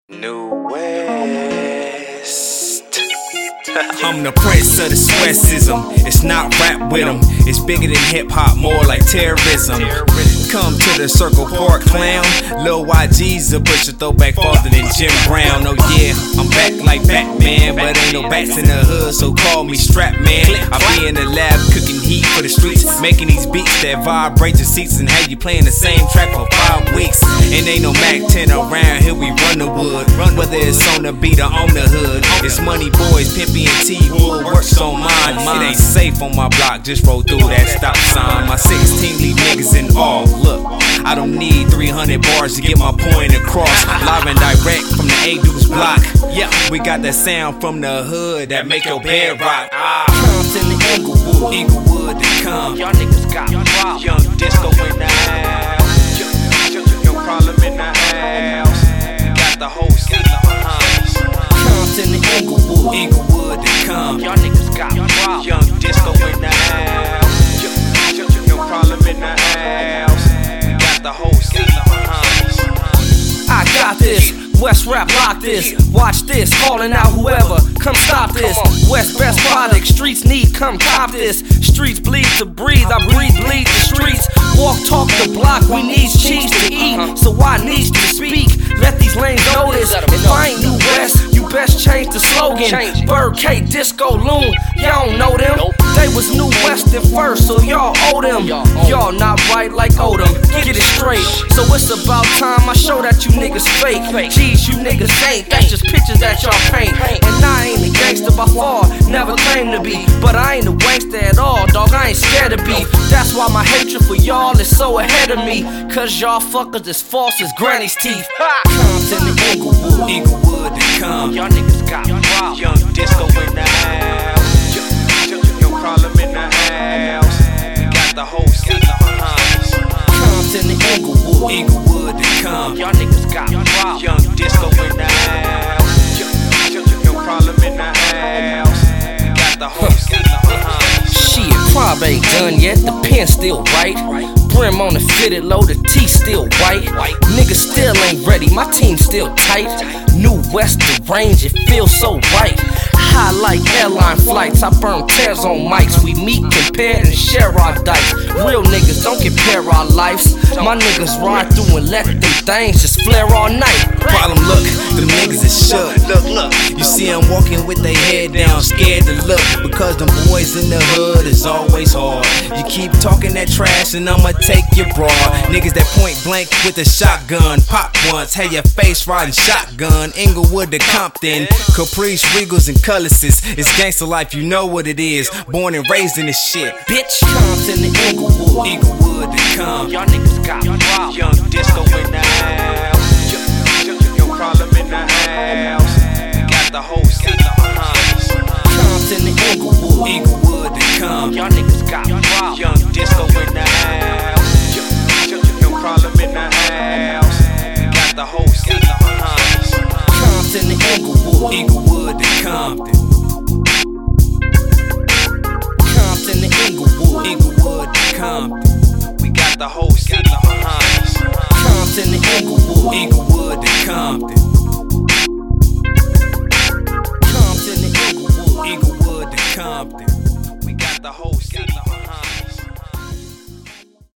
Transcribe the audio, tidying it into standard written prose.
New West. I'm the prince of the Sweatism. It's not rap with them. It's bigger than hip hop, more like terrorism. Come to the Circle Park clown. Lil YG's a push a throwback farther than Jim Brown. Oh yeah, I'm back like Batman, but ain't no bats in the hood, so call me Strap Man. I be in the lab cooking heat for the streets, making these beats that vibrate the seats and have you playing the same track for 5 weeks. And ain't no Mac 10 around here, we run the wood. Whether it's on the beat or on the hood, it's Money Boys, Pimpy and T-Wood works on mine. It ain't safe on my block, just roll through that stop sign. My 16 lead niggas in awe. Look, I don't need 300 bars to get my point across. Live and direct from the A-Deuce block. Yeah, we got that sound from the hood that make your bed rock. Compton and Inglewood, Inglewood to come. y'all niggas got problems. Young Disco in the house. Young Problem in the house. Got the whole city behind us. Compton and Inglewood, Inglewood to come. y'all niggas got problems. Young Disco in the house. Young Problem in the house. Got the whole city behind us. I got this. West Rap lock this, watch this, calling out whoever, come stop this. West best product, streets need, come cop this. Streets bleed to breathe, I bleed the streets. Walk, talk the block, we need cheese to eat, so I need to speak. Let these lanes know this, if I ain't New West, you best change the slogan. Bird K, Disco Loon, y'all don't know them. They was New West at first, so y'all owe them. Y'all not right like Odom, get it straight. So it's about time I show that you niggas fake. Geez, you niggas ain't, that's just pictures that y'all paint. And I ain't a gangster by far, never claimed to be. But I ain't a wankster at all, dog, I ain't scared to be. That's why my hatred for y'all is so ahead of me. Cause y'all fuckers as false as granny's teeth. Compton and Inglewood, Inglewood to come. y'all niggas got problems. Young Disco in the house. Young Problem in the house. Got the whole city behind us. Compton and Inglewood, Inglewood to come. y'all niggas got problems. Young Disco in the house. Young Problem in the house. Got the whole city behind us. Shit, prob ain't done yet, the pen still right. Brim on the fitted low, the T still white. Niggas still ain't ready, my team still tight. New West, the range, it feels so right. High like airline flights, I burn tears on mics. We meet, compare, and share our dice. Real niggas don't compare our lives. My niggas ride through and let them things just flare all night. Problem, look, them niggas is shook. Look, you see them walking with their head down, scared to look. Because them boys in the hood is always hard. You keep talking that trash and I'ma take your broad. Niggas that point blank with a shotgun, pop once, had your face riding shotgun. Inglewood to Compton, Caprice, Regals, and Cullises. It's gangster life, you know what it is. Born and raised in this shit, bitch. Compton and Inglewood, Inglewood to come. y'all niggas got problems. Young Disco in the house. Young Problem in the house. Got the whole city behind us. Compton and Inglewood, Inglewood to come. y'all niggas got problems. Young Disco in the house. Young Problem in the house. Got the whole city behind us. Compton and Inglewood, Inglewood to Compton. Compton and Inglewood, Inglewood to Compton. We got the whole city behind us. Compton and Inglewood, Inglewood to Compton. Compton and Inglewood. Inglewood to Compton. We got the whole city behind us.